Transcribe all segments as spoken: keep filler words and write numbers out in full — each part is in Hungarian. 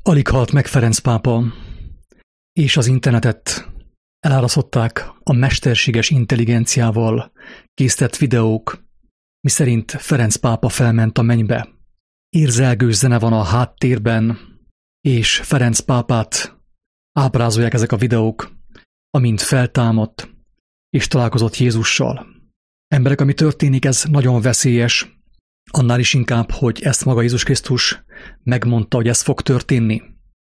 Alig halt meg Ferenc pápa, és az internetet elárasztották a mesterséges intelligenciával készített videók, miszerint Ferenc pápa felment a mennybe. Érzelgős zene van a háttérben, és Ferenc pápát ábrázolják ezek a videók, amint feltámadt, és találkozott Jézussal. Emberek, ami történik, ez nagyon veszélyes, annál is inkább, hogy ezt maga Jézus Krisztus megmondta, hogy ez fog történni.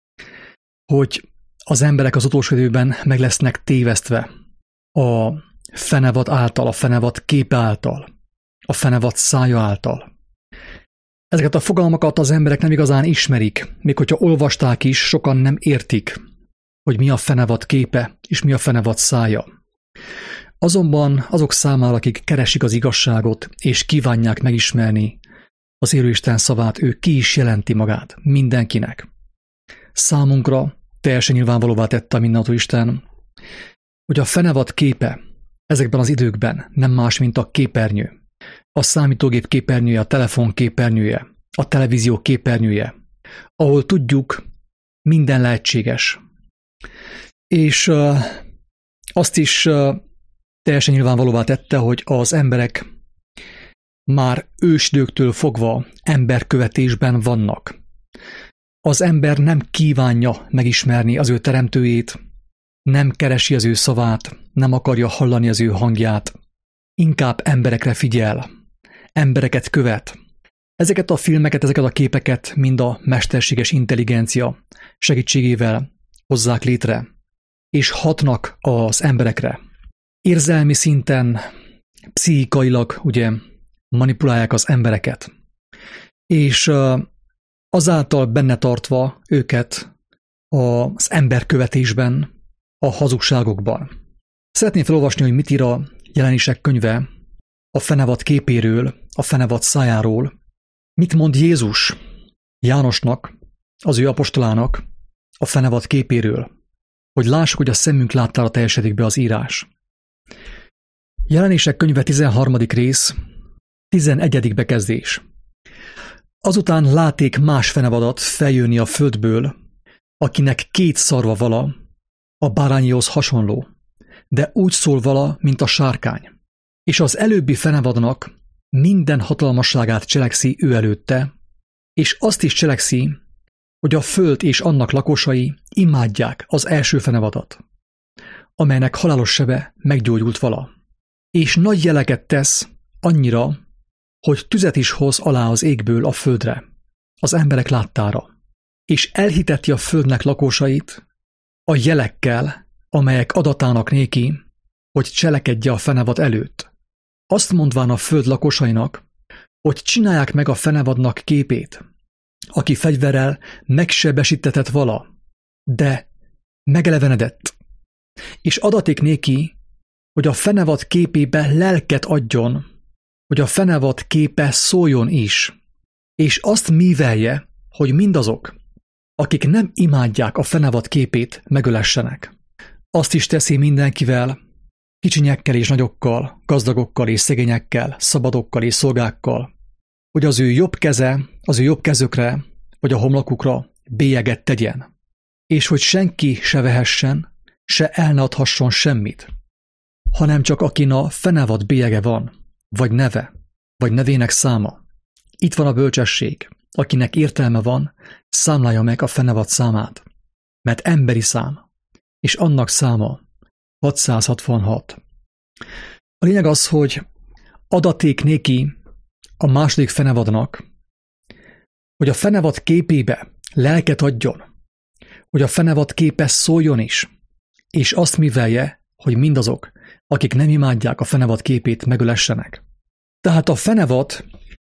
Hogy az emberek az utolsó időben meg lesznek tévesztve a fenevad által, a fenevad képe által, a fenevad szája által. Ezeket a fogalmakat az emberek nem igazán ismerik, még hogyha olvasták is, sokan nem értik, hogy mi a fenevad képe és mi a fenevad szája. Azonban azok számára, akik keresik az igazságot és kívánják megismerni az élő Isten szavát, ő ki is jelenti magát mindenkinek. Számunkra teljesen nyilvánvalóvá tette a mindenható Isten, hogy a fenevad képe ezekben az időkben nem más, mint a képernyő. A számítógép képernyője, a telefon képernyője, a televízió képernyője, ahol tudjuk, minden lehetséges. És uh, azt is uh, teljesen nyilvánvalóvá tette, hogy az emberek már ősidőktől fogva emberkövetésben vannak. Az ember nem kívánja megismerni az ő teremtőjét, nem keresi az ő szavát, nem akarja hallani az ő hangját, inkább emberekre figyel, embereket követ. Ezeket a filmeket, ezeket a képeket mind a mesterséges intelligencia segítségével hozzák létre, és hatnak az emberekre. Érzelmi szinten, pszichikailag ugye manipulálják az embereket, és azáltal benne tartva őket az emberkövetésben, a hazugságokban. Szeretném felolvasni, hogy mit ír a Jelenések könyve a fenevad képéről, a fenevad szájáról. Mit mond Jézus Jánosnak, az ő apostolának a fenevad képéről, hogy lássuk, hogy a szemünk láttára teljesedik be az írás. Jelenések könyve tizenharmadik rész, tizenegyedik bekezdés. Azután láték más fenevadat feljönni a földből, akinek két szarva vala, a bárányihoz hasonló, de úgy szól vala, mint a sárkány. És az előbbi fenevadnak minden hatalmasságát cselekszi ő előtte, és azt is cselekszi, hogy a föld és annak lakosai imádják az első fenevadat, amelynek halálos sebe meggyógyult vala. És nagy jeleket tesz annyira, hogy tüzet is hoz alá az égből a földre, az emberek láttára, és elhiteti a földnek lakosait a jelekkel, amelyek adatának néki, hogy cselekedje a fenevad előtt. Azt mondván a föld lakosainak, hogy csinálják meg a fenevadnak képét, aki fegyverrel megsebesítetett vala, de megelevenedett, és adaték néki, hogy a fenevad képébe lelket adjon, hogy a fenevad képe szóljon is, és azt mívelje, hogy mindazok, akik nem imádják a fenevad képét, megölessenek. Azt is teszi mindenkivel, kicsinyekkel és nagyokkal, gazdagokkal és szegényekkel, szabadokkal és szolgákkal, hogy az ő jobb keze, az ő jobb kezükre, vagy a homlokukra bélyeget tegyen, és hogy senki se vehessen, se el ne adhasson semmit, hanem csak akin a fenevad bélyege van, vagy neve, vagy nevének száma. Itt van a bölcsesség, akinek értelme van, számlálja meg a fenevad számát, mert emberi szám, és annak száma hatszázhatvanhat. A lényeg az, hogy adaték néki a második fenevadnak, hogy a fenevad képébe lelket adjon, hogy a fenevad képe szóljon is, és azt mivelje, hogy mindazok, akik nem imádják a fenevad képét, megölessenek. Tehát a fenevad,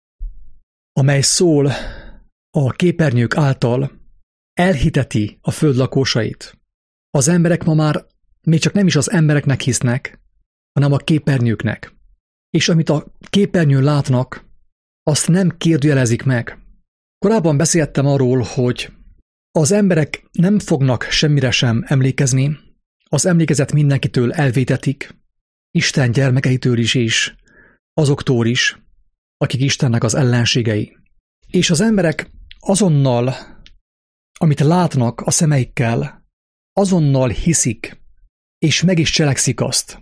amely szól a képernyők által, elhiteti a föld lakosait. Az emberek ma már még csak nem is az embereknek hisznek, hanem a képernyőknek. És amit a képernyőn látnak, azt nem kérdőjelezik meg. Korábban beszéltem arról, hogy az emberek nem fognak semmire sem emlékezni, az emlékezet mindenkitől elvétetik, Isten gyermekeitől is és azoktól is, akik Istennek az ellenségei. És az emberek azonnal amit látnak a szemeikkel, azonnal hiszik, és meg is cselekszik azt.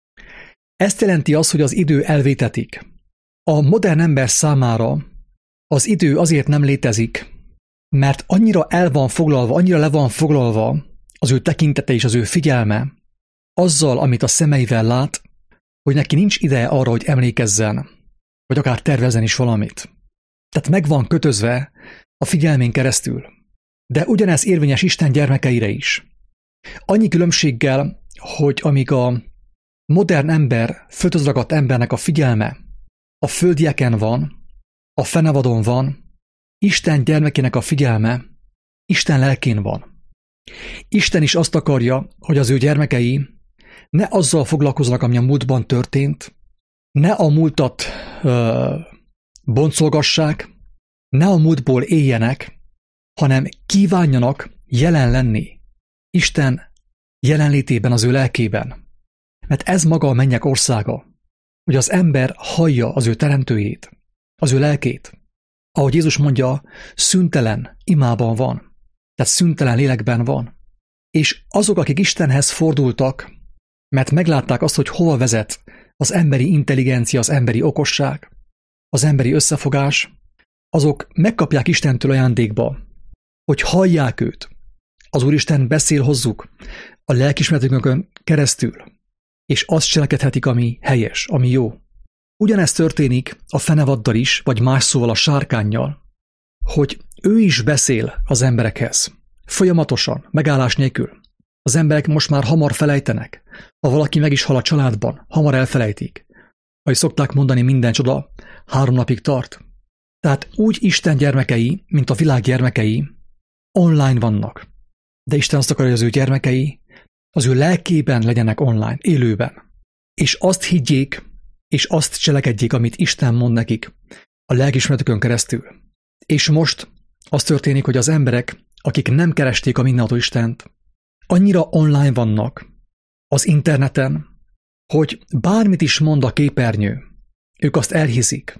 Ezt jelenti az, hogy az idő elvétetik. A modern ember számára az idő azért nem létezik, mert annyira el van foglalva, annyira le van foglalva az ő tekintete és az ő figyelme azzal, amit a szemeivel lát, hogy neki nincs ideje arra, hogy emlékezzen, vagy akár tervezzen is valamit. Tehát meg van kötözve a figyelmén keresztül. De ugyanez érvényes Isten gyermekeire is. Annyi különbséggel, hogy amíg a modern ember, földhöz embernek a figyelme a földieken van, a fenevadon van, Isten gyermekének a figyelme Isten lelkén van. Isten is azt akarja, hogy az ő gyermekei ne azzal foglalkoznak, ami a múltban történt, ne a múltat ö, boncolgassák, ne a múltból éljenek, hanem kívánjanak jelen lenni Isten jelenlétében, az ő lelkében. Mert ez maga a mennyek országa, hogy az ember hallja az ő teremtőjét, az ő lelkét. Ahogy Jézus mondja, szüntelen imában van, tehát szüntelen lélekben van. És azok, akik Istenhez fordultak, mert meglátták azt, hogy hova vezet az emberi intelligencia, az emberi okosság, az emberi összefogás, azok megkapják Istentől ajándékba, hogy hallják őt. Az Úristen beszél hozzuk a lelkiismeretükön keresztül, és azt cselekedhetik, ami helyes, ami jó. Ugyanezt történik a fenevaddal is, vagy más szóval a sárkánnyal, hogy ő is beszél az emberekhez. Folyamatosan, megállás nélkül. Az emberek most már hamar felejtenek. Ha valaki meg is hal a családban, hamar elfelejtik. Ahogy szokták mondani, minden csoda három napig tart. Tehát úgy Isten gyermekei, mint a világ gyermekei online vannak. De Isten azt akarja, hogy az ő gyermekei az ő lelkében legyenek online, élőben. És azt higgyék, és azt cselekedjék, amit Isten mond nekik a lelkiismeretükön keresztül. És most az történik, hogy az emberek, akik nem keresték a mindenható Istent, annyira online vannak az interneten, hogy bármit is mond a képernyő, ők azt elhiszik.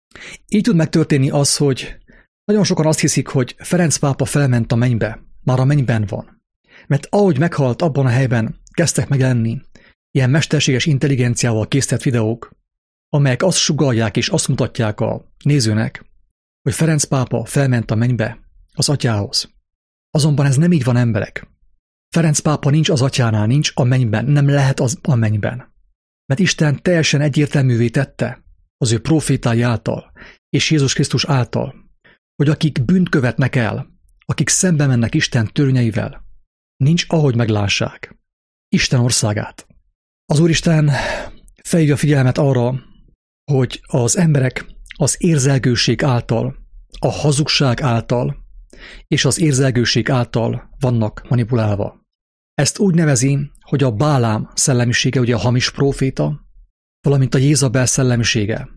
Így tud megtörténni az, hogy nagyon sokan azt hiszik, hogy Ferenc pápa felment a mennybe, már a mennyben van. Mert ahogy meghalt, abban a helyben kezdtek megjelenni ilyen mesterséges intelligenciával készített videók, amelyek azt sugallják és azt mutatják a nézőnek, hogy Ferenc pápa felment a mennybe az atyához. Azonban ez nem így van, emberek. Ferenc pápa nincs az atyánál, nincs a mennyben, nem lehet az a mennyben. Mert Isten teljesen egyértelművé tette az ő profétái által és Jézus Krisztus által, hogy akik bűnt követnek el, akik szembe mennek Isten törvényeivel, nincs ahogy meglássák Isten országát. Az Úristen felhívja a figyelmet arra, hogy az emberek az érzelgőség által, a hazugság által és az érzelgőség által vannak manipulálva. Ezt úgy nevezi, hogy a Bálám szellemisége, ugye a hamis próféta, valamint a Jézabel szellemisége.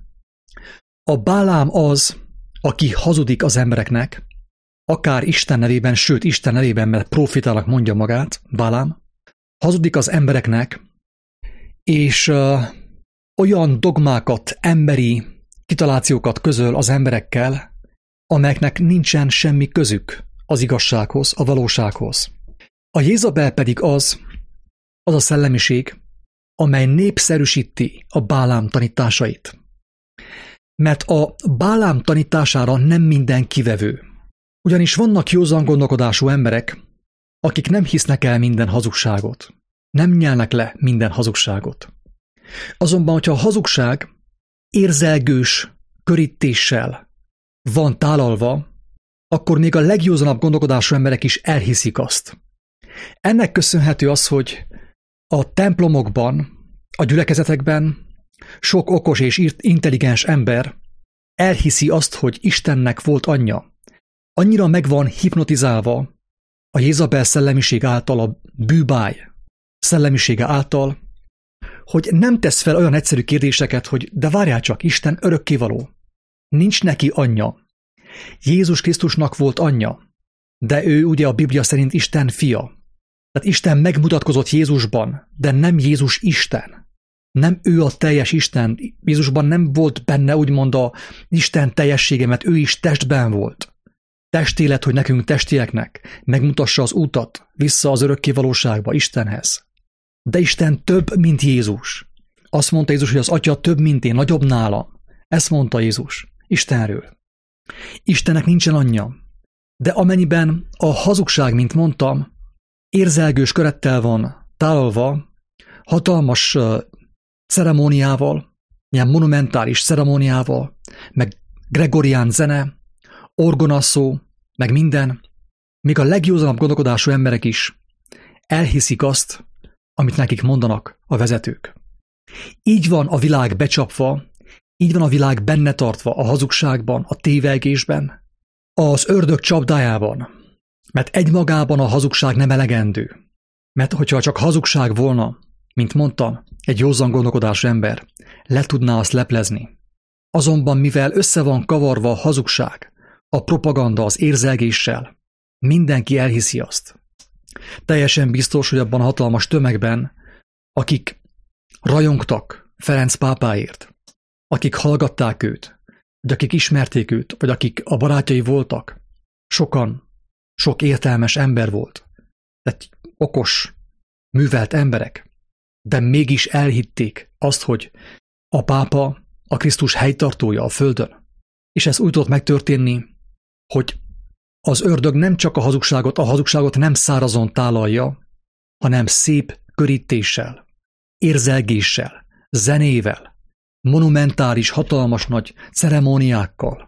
A Bálám az, aki hazudik az embereknek, akár Isten nevében, sőt Isten nevében, mert prófétának mondja magát, Bálám, hazudik az embereknek, és uh, olyan dogmákat, emberi kitalációkat közöl az emberekkel, amelyeknek nincsen semmi közük az igazsághoz, a valósághoz. A Jézabel pedig az, az a szellemiség, amely népszerűsíti a Bálám tanításait. Mert a Bálám tanítására nem minden kivevő. Ugyanis vannak józan gondolkodású emberek, akik nem hisznek el minden hazugságot, nem nyelnek le minden hazugságot. Azonban, hogyha a hazugság érzelgős körítéssel van tálalva, akkor még a legjózanabb gondolkodású emberek is elhiszik azt. Ennek köszönhető az, hogy a templomokban, a gyülekezetekben sok okos és intelligens ember elhiszi azt, hogy Istennek volt anyja. Annyira meg van hipnotizálva a Jézabel szellemiség által, a bűbáj szellemisége által, hogy nem tesz fel olyan egyszerű kérdéseket, hogy de várjál csak, Isten örökkévaló. Nincs neki anyja. Jézus Krisztusnak volt anyja, de ő ugye a Biblia szerint Isten fia. Tehát Isten megmutatkozott Jézusban, de nem Jézus Isten. Nem ő a teljes Isten. Jézusban nem volt benne úgymond a Isten teljessége, mert ő is testben volt. testélet, hogy nekünk testieknek megmutassa az utat vissza az örökké valóságba, Istenhez. De Isten több, mint Jézus. Azt mondta Jézus, hogy az Atya több, mint én, nagyobb nálam. Ezt mondta Jézus Istenről. Istennek nincsen anyja, de amennyiben a hazugság, mint mondtam, érzelgős körettel van tálalva, hatalmas uh, ceremóniával, ilyen monumentális ceremóniával, meg gregorián zene, orgonaszó, meg minden, még a legjózanabb gondolkodású emberek is elhiszik azt, amit nekik mondanak a vezetők. Így van a világ becsapva, így van a világ benne tartva a hazugságban, a tévegésben, az ördög csapdájában, mert egymagában a hazugság nem elegendő. Mert hogyha csak hazugság volna, mint mondtam, egy józan gondolkodású ember le tudná azt leplezni. Azonban mivel össze van kavarva a hazugság, a propaganda az érzelgéssel, mindenki elhiszi azt. Teljesen biztos, hogy abban a hatalmas tömegben, akik rajongtak Ferenc pápáért, akik hallgatták őt, vagy akik ismerték őt, vagy akik a barátjai voltak, sokan, sok értelmes ember volt, tehát okos, művelt emberek, de mégis elhitték azt, hogy a pápa a Krisztus helytartója a földön. És ez úgy tudott megtörténni, hogy az ördög nem csak a hazugságot, a hazugságot nem szárazon tálalja, hanem szép körítéssel, érzelgéssel, zenével, monumentális, hatalmas nagy ceremóniákkal,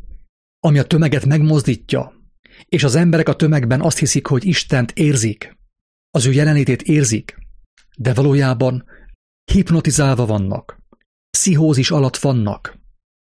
ami a tömeget megmozdítja, és az emberek a tömegben azt hiszik, hogy Istent érzik, az ő jelenlétét érzik, de valójában hipnotizálva vannak, pszichózis alatt vannak,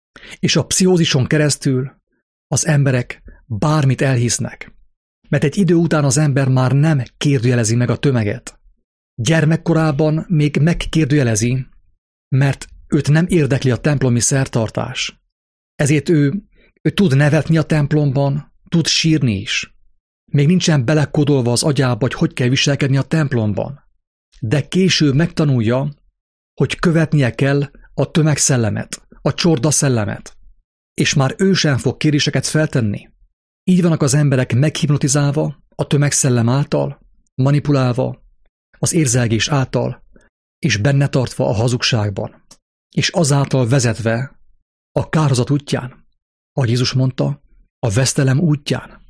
és a pszichózison keresztül az emberek bármit elhisznek, mert egy idő után az ember már nem kérdőjelezi meg a tömeget. Gyermekkorában még megkérdőjelezi, mert őt nem érdekli a templomi szertartás. Ezért ő, ő tud nevetni a templomban, tud sírni is. Még nincsen belekódolva az agyába, hogy hogy kell viselkedni a templomban. De később megtanulja, hogy követnie kell a tömegszellemet, a csorda szellemet, és már ő sem fog kérdéseket feltenni. Így vannak az emberek meghipnotizálva a tömegszellem által, manipulálva, az érzelgés által, és benne tartva a hazugságban, és azáltal vezetve a kárhozat útján, ahogy Jézus mondta, a vesztelem útján.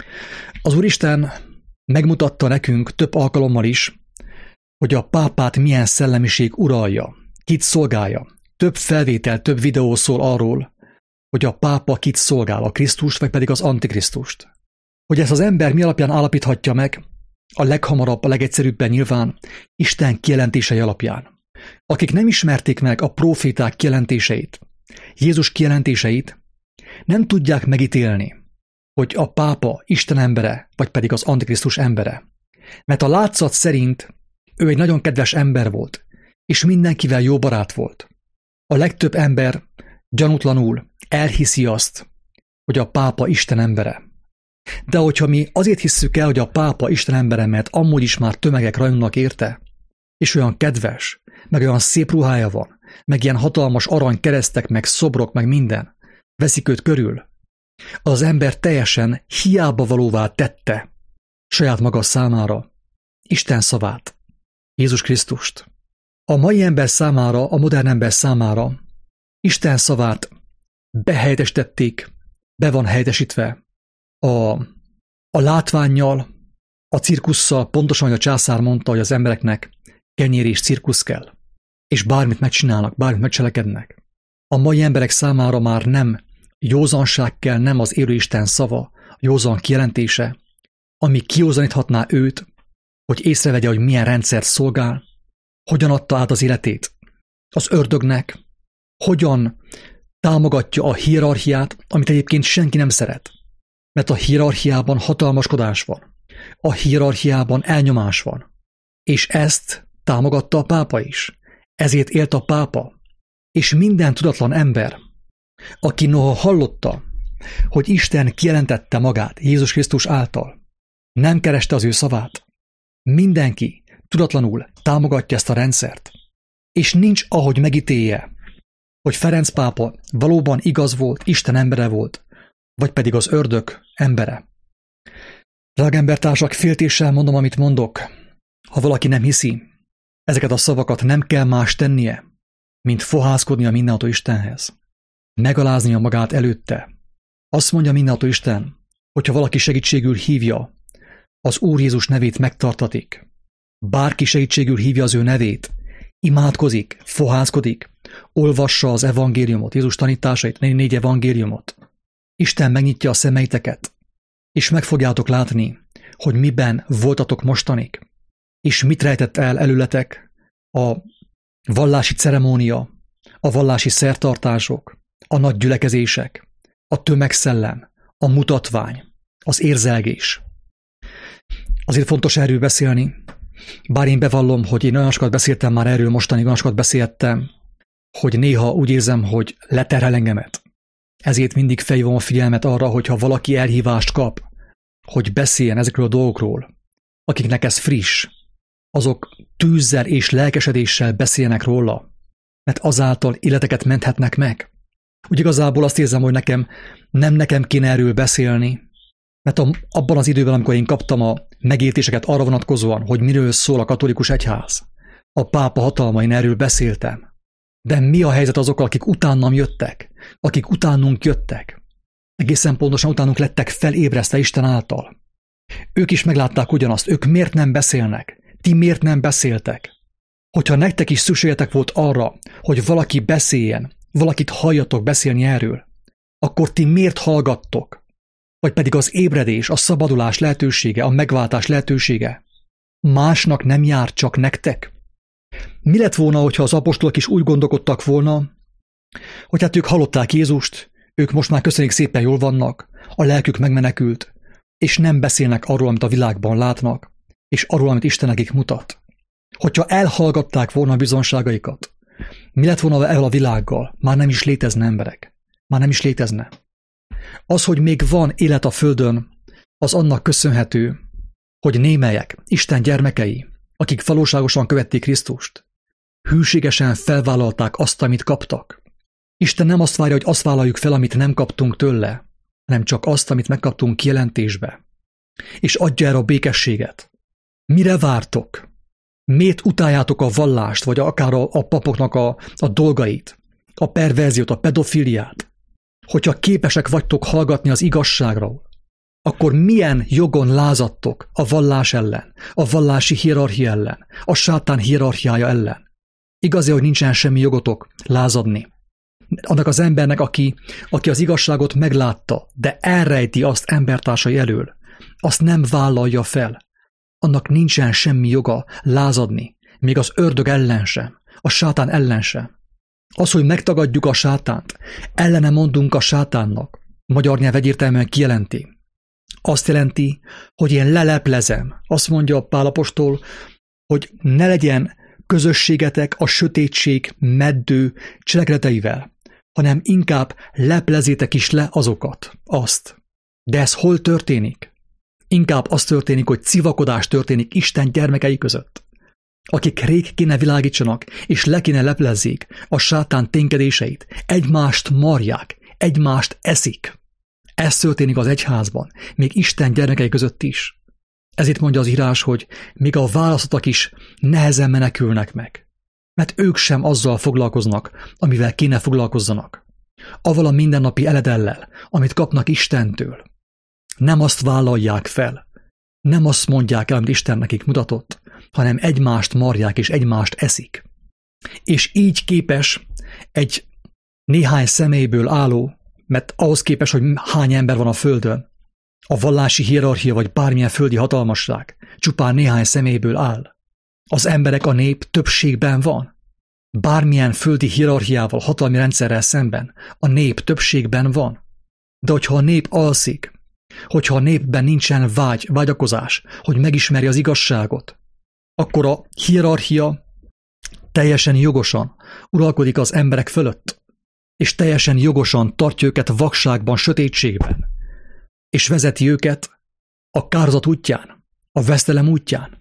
Az Úristen megmutatta nekünk több alkalommal is, hogy a pápát milyen szellemiség uralja, kit szolgálja. Több felvétel, több videó szól arról, hogy a pápa kit szolgál, a Krisztust, vagy pedig az Antikrisztust. Hogy ezt az ember mi alapján állapíthatja meg, a leghamarabb, a legegyszerűbben nyilván Isten kijelentései alapján. Akik nem ismerték meg a próféták kijelentéseit, Jézus kijelentéseit, nem tudják megítélni, hogy a pápa Isten embere, vagy pedig az Antikrisztus embere. Mert a látszat szerint ő egy nagyon kedves ember volt, és mindenkivel jó barát volt. A legtöbb ember gyanútlanul elhiszi azt, hogy a pápa Isten embere. De hogyha mi azért hisszük el, hogy a pápa Isten embere, mert amúgy is már tömegek rajongnak érte, és olyan kedves, meg olyan szép ruhája van, meg ilyen hatalmas arany keresztek, meg szobrok, meg minden, veszik őt körül, az ember teljesen hiába valóvá tette saját maga számára Isten szavát, Jézus Krisztust. A mai ember számára, a modern ember számára Isten szavát behelyettesítették, be van helyettesítve a, a látvánnyal, a cirkusszal, pontosan, hogy a császár mondta, hogy az embereknek kenyér és cirkusz kell, és bármit megcsinálnak, bármit megcselekednek. A mai emberek számára már nem józanság kell, nem az élő Isten szava, a józan kijelentése, ami kijózaníthatná őt, hogy észrevegye, hogy milyen rendszert szolgál, hogyan adta át az életét az ördögnek, hogyan támogatja a hierarchiát, amit egyébként senki nem szeret. Mert a hierarchiában hatalmaskodás van. A hierarchiában elnyomás van. És ezt támogatta a pápa is. Ezért élt a pápa. És minden tudatlan ember, aki noha hallotta, hogy Isten kijelentette magát Jézus Krisztus által, nem kereste az ő szavát, mindenki tudatlanul támogatja ezt a rendszert, és nincs ahogy megítélje, hogy Ferenc pápa valóban igaz volt, Isten embere volt, vagy pedig az ördög embere. Drága embertársak, féltéssel mondom, amit mondok. Ha valaki nem hiszi, ezeket a szavakat nem kell más tennie, mint fohászkodni a mindenható Istenhez. Megaláznia magát előtte. Azt mondja mindenható Isten, hogyha valaki segítségül hívja, az Úr Jézus nevét megtartatik. Bárki segítségül hívja az ő nevét, imádkozik, fohászkodik, olvassa az evangéliumot, Jézus tanításait, négy evangéliumot. Isten megnyitja a szemeiteket, és meg fogjátok látni, hogy miben voltatok mostanig, és mit rejtett el előletek a vallási ceremónia, a vallási szertartások, a nagy gyülekezések, a tömegszellem, a mutatvány, az érzelgés. Azért fontos erről beszélni, bár én bevallom, hogy én olyan sokat beszéltem már erről mostanig, olyan sokat beszéltem, hogy néha úgy érzem, hogy leterhel engemet. Ezért mindig felhívom a figyelmet arra, hogyha valaki elhívást kap, hogy beszéljen ezekről a dolgokról, akiknek ez friss, azok tűzzel és lelkesedéssel beszélnek róla, mert azáltal életeket menthetnek meg. Úgy igazából azt érzem, hogy nekem nem nekem kéne erről beszélni, mert a, abban az időben, amikor én kaptam a megértéseket arra vonatkozóan, hogy miről szól a katolikus egyház, a pápa hatalma, én erről beszéltem. De mi a helyzet azokkal, akik utánam jöttek, akik utánunk jöttek? Egészen pontosan utánunk lettek felébresztve Isten által. Ők is meglátták ugyanazt, ők miért nem beszélnek? Ti miért nem beszéltek? Hogyha nektek is szükségetek volt arra, hogy valaki beszéljen, valakit halljatok beszélni erről, akkor ti miért hallgattok? Vagy pedig az ébredés, a szabadulás lehetősége, a megváltás lehetősége másnak nem jár, csak nektek? Mi lett volna, hogyha az apostolok is úgy gondolkodtak volna, hogy hát ők hallották Jézust, ők most már köszönjük szépen jól vannak, a lelkük megmenekült, és nem beszélnek arról, amit a világban látnak, és arról, amit Isten nekik mutat. Hogyha elhallgatták volna a bizonságaikat, mi lett volna ezzel a világgal? Már nem is létezne emberek. Már nem is létezne. Az, hogy még van élet a földön, az annak köszönhető, hogy némelyek, Isten gyermekei, akik valóságosan követték Krisztust, hűségesen felvállalták azt, amit kaptak. Isten nem azt várja, hogy azt vállaljuk fel, amit nem kaptunk tőle, hanem csak azt, amit megkaptunk kijelentésbe. És adja erre a békességet. Mire vártok? Miért utáljátok a vallást, vagy akár a, a papoknak a, a dolgait, a perverziót, a pedofiliát? Hogyha képesek vagytok hallgatni az igazságról, akkor milyen jogon lázadtok a vallás ellen, a vallási hierarchia ellen, a sátán hierarchiája ellen? Igazi, hogy nincsen semmi jogotok lázadni. Annak az embernek, aki, aki az igazságot meglátta, de elrejti azt embertársai elől, azt nem vállalja fel. Annak nincsen semmi joga lázadni, még az ördög ellen sem, a sátán ellen sem. Az, hogy megtagadjuk a sátánt, ellene mondunk a sátánnak, magyar nyelv egyértelműen kijelenti. Azt jelenti, hogy én leleplezem. Azt mondja a Pál apostol, hogy ne legyen közösségetek a sötétség meddő cselekedeteivel, hanem inkább leplezétek is le azokat, azt. De ez hol történik? Inkább az történik, hogy civakodás történik Isten gyermekei között, akik rég kéne világítsanak, és le kéne leplezzék a sátán ténykedéseit, egymást marják, egymást eszik. Ez történik az egyházban, még Isten gyermekei között is. Ezért mondja az írás, hogy még a választottak is nehezen menekülnek meg, mert ők sem azzal foglalkoznak, amivel kéne foglalkozzanak. Avval a mindennapi eledellel, amit kapnak Istentől. Nem azt vállalják fel, nem azt mondják el, amit Isten nekik mutatott, hanem egymást marják és egymást eszik. És így képes egy néhány személyből álló, mert ahhoz képest, hogy hány ember van a földön, a vallási hierarchia vagy bármilyen földi hatalmasság csupán néhány személyből áll. Az emberek, a nép többségben van. Bármilyen földi hierarchiával, hatalmi rendszerrel szemben a nép többségben van. De hogyha a nép alszik, hogyha a népben nincsen vágy, vágyakozás, hogy megismerje az igazságot, akkor a hierarchia teljesen jogosan uralkodik az emberek fölött, és teljesen jogosan tartja őket vakságban, sötétségben, és vezeti őket a kározat útján, a vesztelem útján.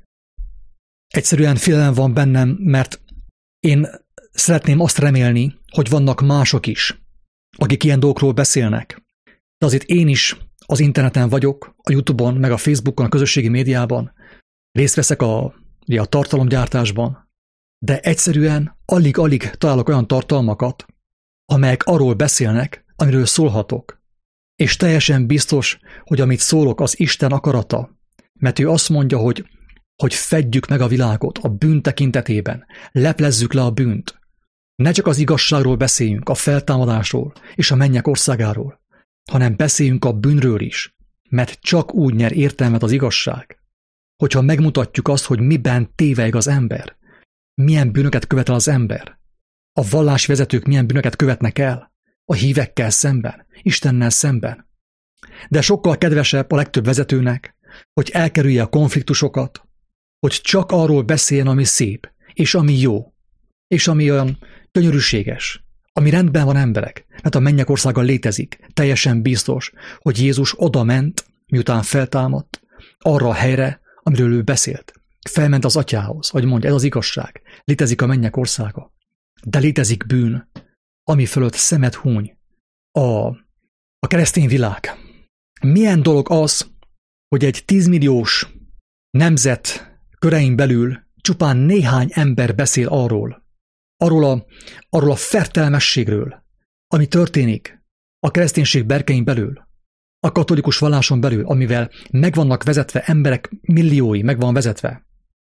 Egyszerűen félelem van bennem, mert én szeretném azt remélni, hogy vannak mások is, akik ilyen dolgokról beszélnek. de azért én is az interneten vagyok, a YouTube-on, meg a Facebookon, a közösségi médiában, részt veszek a, ugye a tartalomgyártásban, de egyszerűen alig-alig találok olyan tartalmakat, amelyek arról beszélnek, amiről szólhatok. És teljesen biztos, hogy amit szólok, az Isten akarata, mert ő azt mondja, hogy, hogy fedjük meg a világot a bűn tekintetében, leplezzük le a bűnt. Ne csak az igazságról beszéljünk, a feltámadásról és a mennyek országáról, hanem beszéljünk a bűnről is, mert csak úgy nyer értelmet az igazság, hogyha megmutatjuk azt, hogy miben tévelyeg az ember, milyen bűnöket követel az ember, a vallásvezetők milyen bűnöket követnek el, a hívekkel szemben, Istennel szemben. De sokkal kedvesebb a legtöbb vezetőnek, hogy elkerülje a konfliktusokat, hogy csak arról beszéljen, ami szép, és ami jó, és ami olyan gyönyörűséges, ami rendben van emberek, mert a mennyek országa létezik, teljesen biztos, hogy Jézus oda ment, miután feltámadt, arra a helyre, amiről ő beszélt. Felment az atyához, hogy mondja, ez az igazság, létezik a mennyek országa, de létezik bűn, ami fölött szemet húny a, a keresztény világ. Milyen dolog az, hogy egy tízmilliós nemzet körein belül csupán néhány ember beszél arról, arról a, arról a fertelmességről, ami történik a kereszténység berkein belül, a katolikus valláson belül, amivel meg vannak vezetve emberek milliói, meg van vezetve.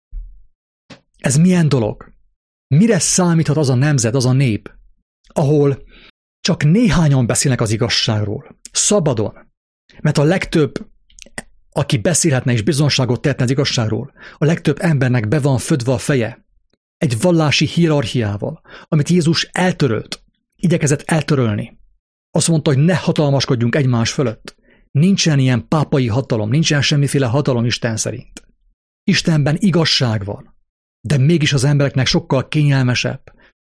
Ez milyen dolog? Mire számíthat az a nemzet, az a nép, ahol csak néhányan beszélnek az igazságról, szabadon, mert a legtöbb, aki beszélhetne és bizonságot tehetne az igazságról, a legtöbb embernek be van födve a feje egy vallási hierarchiával, amit Jézus eltörölt, igyekezett eltörölni. Azt mondta, hogy ne hatalmaskodjunk egymás fölött. Nincsen ilyen pápai hatalom, nincsen semmiféle hatalom Isten szerint. Istenben igazság van, de mégis az embereknek sokkal kényelmesebb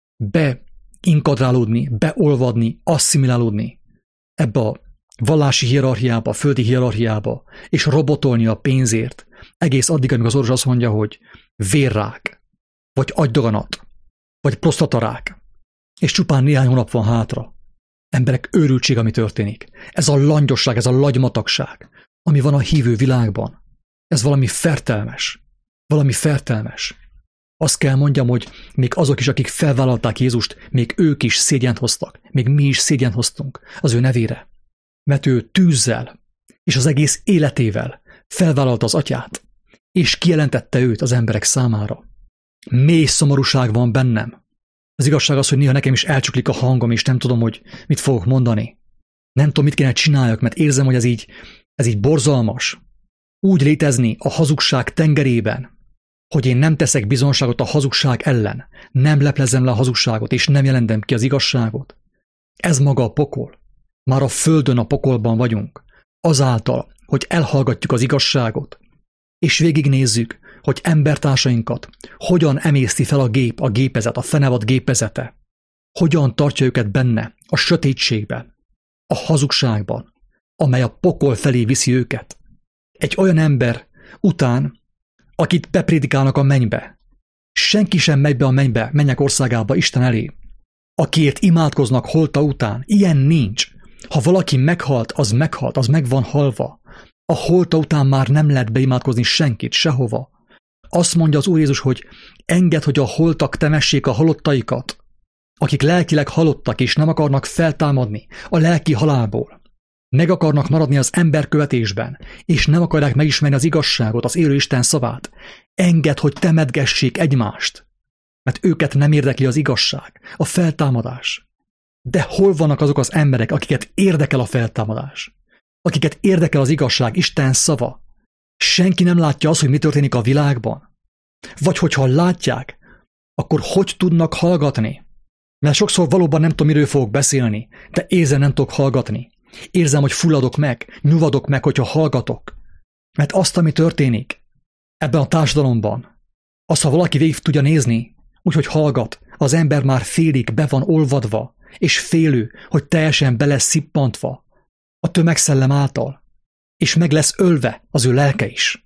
beinkadrálódni, beolvadni, asszimilálódni ebbe a vallási hierarchiába, a földi hierarchiába, és robotolni a pénzért, egész addig, amíg az orvos azt mondja, hogy vérrák, vagy agydaganat, vagy prostatarák, és csupán néhány hónap van hátra. Emberek, őrültség, ami történik. Ez a langyosság, ez a lagymatagság, ami van a hívő világban. Ez valami fertelmes. Valami fertelmes. Azt kell mondjam, hogy még azok is, akik felvállalták Jézust, még ők is szégyent hoztak. Még mi is szégyent hoztunk az ő nevére. Mert ő tűzzel és az egész életével felvállalta az atyát, és kijelentette őt az emberek számára. Mély szomorúság van bennem. Az igazság az, hogy néha nekem is elcsuklik a hangom, és nem tudom, hogy mit fogok mondani. Nem tudom, mit kéne csináljak, mert érzem, hogy ez így, ez így borzalmas. Úgy létezni a hazugság tengerében, hogy én nem teszek bizonságot a hazugság ellen, nem leplezem le a hazugságot, és nem jelentem ki az igazságot. Ez maga a pokol. Már a földön a pokolban vagyunk, azáltal, hogy elhallgatjuk az igazságot, és végignézzük, hogy embertársainkat hogyan emészti fel a gép, a gépezet, a fenevad gépezete, hogyan tartja őket benne, a sötétségben, a hazugságban, amely a pokol felé viszi őket. Egy olyan ember után, akit beprédikálnak a mennybe, senki sem megy be a mennybe, mennyek országába Isten elé, akiért imádkoznak holta után, ilyen nincs. Ha valaki meghalt, az meghalt, az meg van halva. A holta után már nem lehet beimádkozni senkit, sehova. Azt mondja az Úr Jézus, hogy engedd, hogy a holtak temessék a halottaikat, akik lelkileg halottak és nem akarnak feltámadni a lelki halálból. Meg akarnak maradni az emberkövetésben, és nem akarják megismerni az igazságot, az élő Isten szavát. Engedd, hogy temetgessék egymást, mert őket nem érdekli az igazság, a feltámadás. De hol vannak azok az emberek, akiket érdekel a feltámadás? Akiket érdekel az igazság, Isten szava? Senki nem látja azt, hogy mi történik a világban. Vagy hogyha látják, akkor hogy tudnak hallgatni? Mert sokszor valóban nem tudom, miről fogok beszélni, de érzem, nem tudok hallgatni. Érzem, hogy fulladok meg, nyugodok meg, hogyha hallgatok. Mert azt, ami történik ebben a társadalomban, azt, ha valaki végig tudja nézni, úgyhogy hallgat, az ember már félig be van olvadva, és félő, hogy teljesen be lesz szippantva a tömegszellem által, és meg lesz ölve az ő lelke is.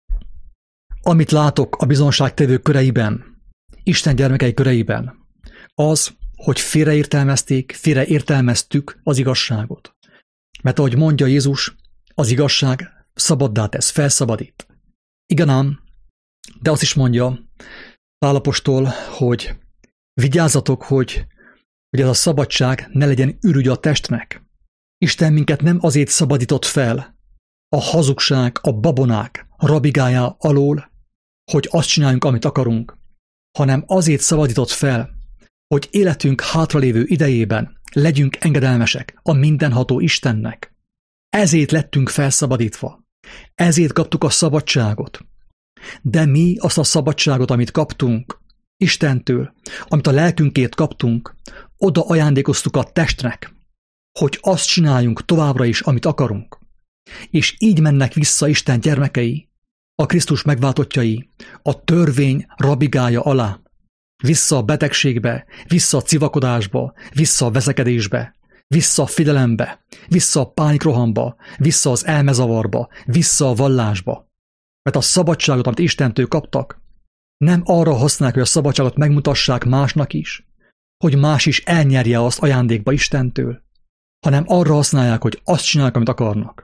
Amit látok a bizonságtevők köreiben, Isten gyermekei köreiben, az, hogy félreértelmezték, félreértelmeztük az igazságot. Mert ahogy mondja Jézus, az igazság szabaddá tesz, felszabadít. Igen ám, de azt is mondja Pál apostol, hogy vigyázzatok, hogy, hogy ez a szabadság ne legyen ürügy a testnek. Isten minket nem azért szabadított fel a hazugság, a babonák rabigája alól, hogy azt csináljunk, amit akarunk, hanem azért szabadított fel, hogy életünk hátralévő idejében legyünk engedelmesek a mindenható Istennek. Ezért lettünk felszabadítva. Ezért kaptuk a szabadságot. De mi azt a szabadságot, amit kaptunk Istentől, amit a lelkünkért kaptunk, oda ajándékoztuk a testnek, hogy azt csináljunk továbbra is, amit akarunk. És így mennek vissza Isten gyermekei, a Krisztus megváltottjai, a törvény rabigája alá. Vissza a betegségbe, vissza a civakodásba, vissza a veszekedésbe, vissza a figyelembe, vissza a pánikrohamba, vissza az elmezavarba, vissza a vallásba. Mert a szabadságot, amit Istentől kaptak, nem arra használják, hogy a szabadságot megmutassák másnak is, hogy más is elnyerje azt ajándékba Istentől, hanem arra használják, hogy azt csinálják, amit akarnak.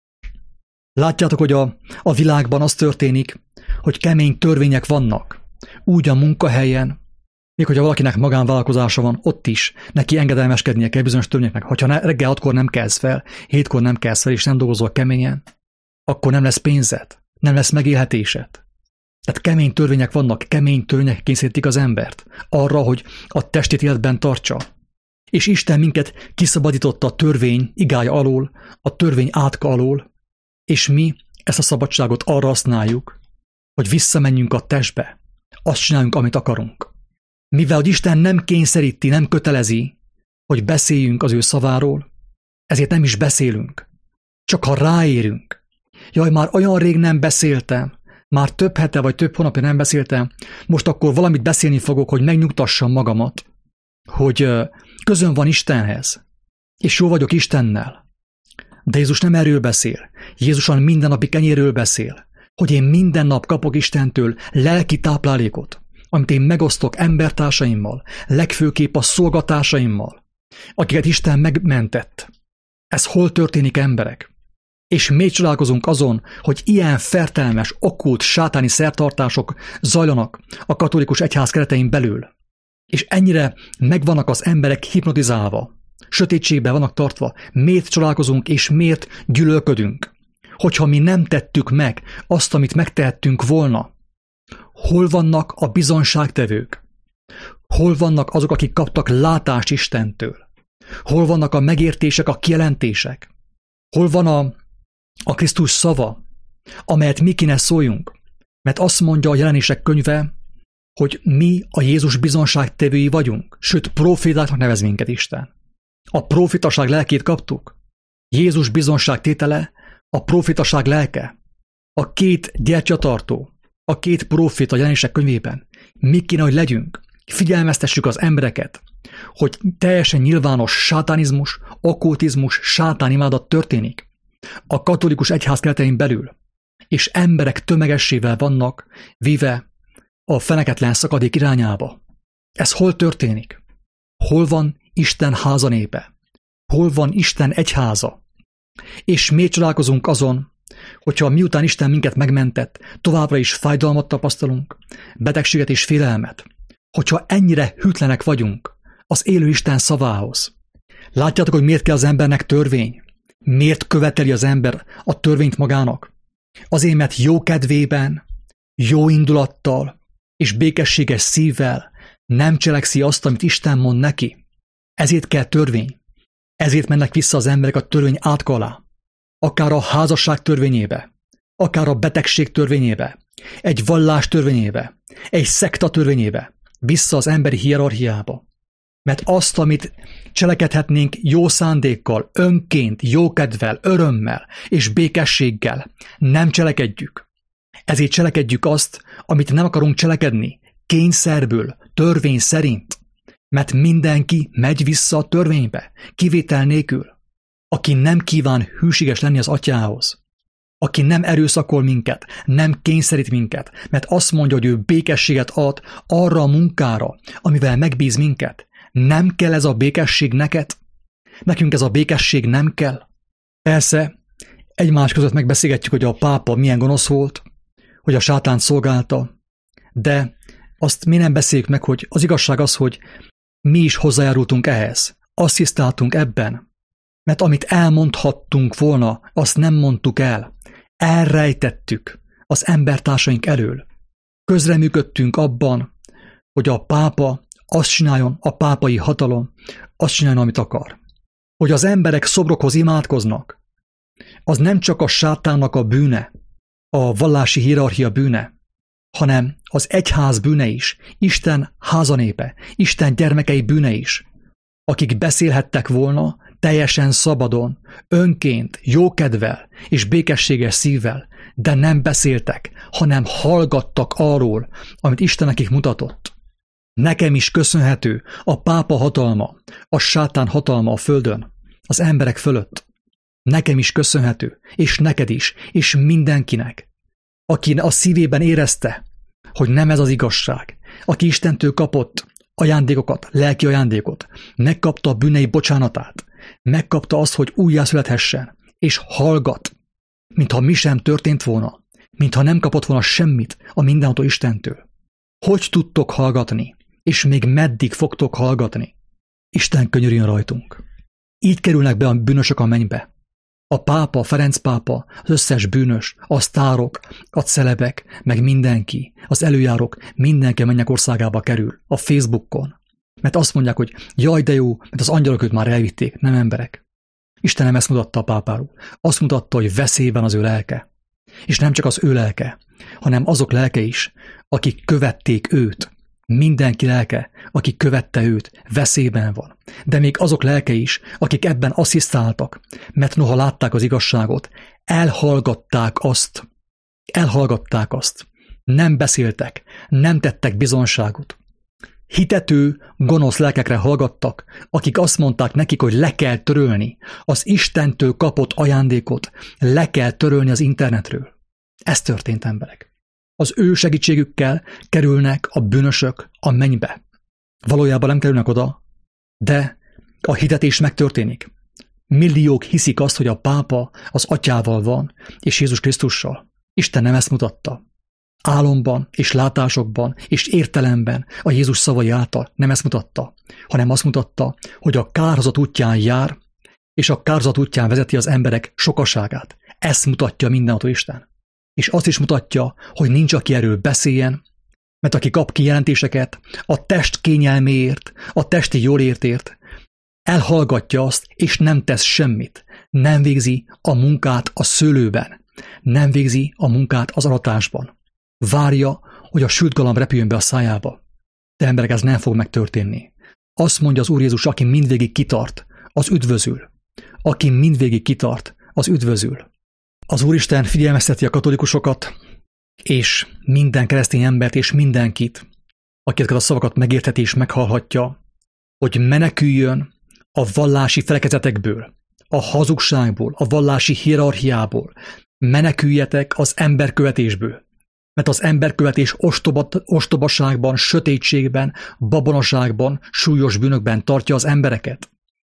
Látjátok, hogy a, a világban az történik, hogy kemény törvények vannak, úgy a munkahelyen, még hogyha valakinek magánvállalkozása van, ott is neki engedelmeskednie kell bizonyos törvényeknek. Ha reggel hatkor nem kelsz fel, hétkor nem kelsz fel, és nem dolgozol keményen, akkor nem lesz pénzed, nem lesz megélhetésed. Tehát kemény törvények vannak, kemény törvények kényszerítik az embert arra, hogy a testét életben tartsa. És Isten minket kiszabadította a törvény igája alól, a törvény átka alól, és mi ezt a szabadságot arra használjuk, hogy visszamenjünk a testbe, azt csináljunk, amit akarunk. Mivel hogy Isten nem kényszeríti, nem kötelezi, hogy beszéljünk az ő szaváról, ezért nem is beszélünk. Csak ha ráérünk. Jaj, már olyan rég nem beszéltem, már több hete vagy több hónapja nem beszéltem, most akkor valamit beszélni fogok, hogy megnyugtassam magamat, hogy közön van Istenhez, és jó vagyok Istennel. De Jézus nem erről beszél. Jézusan mindennapi kenyéről beszél, hogy én minden nap kapok Istentől lelki táplálékot, amit én megosztok embertársaimmal, legfőképp a szolgatársaimmal, akiket Isten megmentett. Ez hol történik, emberek? És még csodálkozunk azon, hogy ilyen fertelmes, okkult, sátáni szertartások zajlanak a katolikus egyház keretein belül. És ennyire megvannak az emberek hipnotizálva, sötétségben vannak tartva, miért csodálkozunk és miért gyűlölködünk, hogyha mi nem tettük meg azt, amit megtehettünk volna. Hol vannak a bizonságtevők? Hol vannak azok, akik kaptak látást Istentől? Hol vannak a megértések, a kijelentések? Hol van a, a Krisztus szava, amelyet mi kéne szóljunk? Mert azt mondja a Jelenések könyve, hogy mi a Jézus bizonságtevői vagyunk, sőt, profétáknak nevez minket Isten. A profétaság lelkét kaptuk. Jézus bizonságtétele, a profétaság lelke. A két gyertyatartó, a két proféta Jelenések könyvében. Mi kéne, hogy legyünk? Figyelmeztessük az embereket, hogy teljesen nyilvános sátánizmus, okkultizmus, sátánimádat történik a katolikus egyház keretein belül, és emberek tömegessével vannak vive a feneketlen szakadék irányába. Ez hol történik? Hol van Isten háza népe? Hol van Isten egyháza? És még csodálkozunk azon, hogyha miután Isten minket megmentett, továbbra is fájdalmat tapasztalunk, betegséget és félelmet, hogyha ennyire hűtlenek vagyunk az élő Isten szavához. Látjátok, hogy miért kell az embernek törvény? Miért követeli az ember a törvényt magának? Azért, mert jó kedvében, jó indulattal és békességes szívvel nem cselekszi azt, amit Isten mond neki. Ezért kell törvény. Ezért mennek vissza az emberek a törvény átka alá. Akár a házasság törvényébe, akár a betegség törvényébe, egy vallás törvényébe, egy szekta törvényébe, vissza az emberi hierarchiába. Mert azt, amit cselekedhetnénk jó szándékkal, önként, jókedvel, örömmel és békességgel, nem cselekedjük. Ezért cselekedjük azt, amit nem akarunk cselekedni, kényszerből, törvény szerint. Mert mindenki megy vissza a törvénybe, kivétel nélkül. Aki nem kíván hűséges lenni az atyához, aki nem erőszakol minket, nem kényszerít minket, mert azt mondja, hogy ő békességet ad arra a munkára, amivel megbíz minket. Nem kell ez a békesség neked? Nekünk ez a békesség nem kell? Persze, egymás között megbeszélgetjük, hogy a pápa milyen gonosz volt, hogy a sátánt szolgálta, de azt mi nem beszéljük meg, hogy az igazság az, hogy mi is hozzájárultunk ehhez. Asszisztáltunk ebben, mert amit elmondhattunk volna, azt nem mondtuk el. Elrejtettük az embertársaink elől. Közreműködtünk abban, hogy a pápa azt csináljon, a pápai hatalom azt csináljon, amit akar. Hogy az emberek szobrokhoz imádkoznak, az nem csak a sátánnak a bűne, a vallási hierarchia bűne, hanem az egyház bűne is, Isten házanépe, Isten gyermekei bűne is, akik beszélhettek volna teljesen szabadon, önként, jókedvel és békességes szívvel, de nem beszéltek, hanem hallgattak arról, amit Isten nekik mutatott. Nekem is köszönhető a pápa hatalma, a sátán hatalma a földön, az emberek fölött. Nekem is köszönhető, és neked is, és mindenkinek, aki a szívében érezte, hogy nem ez az igazság, aki Istentől kapott ajándékokat, lelki ajándékot, megkapta a bűnei bocsánatát, megkapta azt, hogy újjászülethessen, és hallgat, mintha mi sem történt volna, mintha nem kapott volna semmit a mindenható Istentől. Hogy tudtok hallgatni, és még meddig fogtok hallgatni? Isten könyörüljön rajtunk. Így kerülnek be a bűnösök a mennybe. A pápa, Ferenc pápa, az összes bűnös, a sztárok, a celebek, meg mindenki, az előjárók, mindenki a mennyek országába kerül, a Facebookon. Mert azt mondják, hogy jaj, de jó, mert az angyalok őt már elvitték, nem emberek. Isten nem ezt mutatta a pápáról. Azt mutatta, hogy veszélyben az ő lelke. És nem csak az ő lelke, hanem azok lelke is, akik követték őt. Mindenki lelke, aki követte őt, veszélyben van. De még azok lelke is, akik ebben asszisztáltak, mert noha látták az igazságot, elhallgatták azt. Elhallgatták azt. Nem beszéltek, nem tettek bizonságot. Hitető, gonosz lelkekre hallgattak, akik azt mondták nekik, hogy le kell törölni az Istentől kapott ajándékot, le kell törölni az internetről. Ez történt, emberek. Az ő segítségükkel kerülnek a bűnösök a mennybe. Valójában nem kerülnek oda, de a hitetés megtörténik. Milliók hiszik azt, hogy a pápa az atyával van, és Jézus Krisztussal. Isten nem ezt mutatta. Álomban és látásokban és értelemben a Jézus szavai által nem ezt mutatta, hanem azt mutatta, hogy a kárhozat útján jár, és a kárhozat útján vezeti az emberek sokaságát. Ezt mutatja mindenható Isten. És azt is mutatja, hogy nincs, aki erről beszéljen, mert aki kap kijelentéseket a test kényelméért, a testi jólétért, elhallgatja azt, és nem tesz semmit. Nem végzi a munkát a szőlőben, nem végzi a munkát az aratásban. Várja, hogy a sült galamb repüljön be a szájába. De emberek, ez nem fog megtörténni. Azt mondja az Úr Jézus, aki mindvégig kitart, az üdvözül. Aki mindvégig kitart, az üdvözül. Az Úristen figyelmezteti a katolikusokat, és minden keresztény embert, és mindenkit, aki ezeket a szavakat megértheti és meghallhatja, hogy meneküljön a vallási felekezetekből, a hazugságból, a vallási hierarchiából. Meneküljetek az emberkövetésből. Mert az emberkövetés ostoba, ostobaságban, sötétségben, babonaságban, súlyos bűnökben tartja az embereket.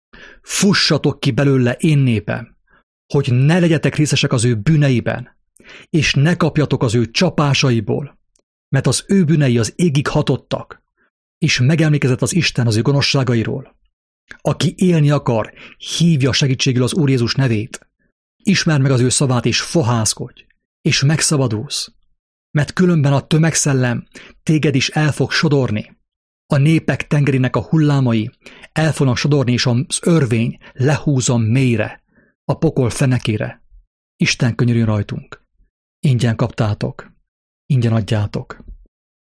Fussatok ki belőle, én népem, hogy ne legyetek részesek az ő bűneiben, és ne kapjatok az ő csapásaiból, mert az ő bűnei az égig hatottak, és megemlékezett az Isten az ő gonoszságairól. Aki élni akar, hívja segítségül az Úr Jézus nevét, ismerd meg az ő szavát, és fohászkodj, és megszabadulsz. Mert különben a tömegszellem téged is el fog sodorni. A népek tengerének a hullámai el fognak sodorni, és az örvény lehúzom mélyre, a pokol fenekére. Isten könyörüljön rajtunk. Ingyen kaptátok, ingyen adjátok.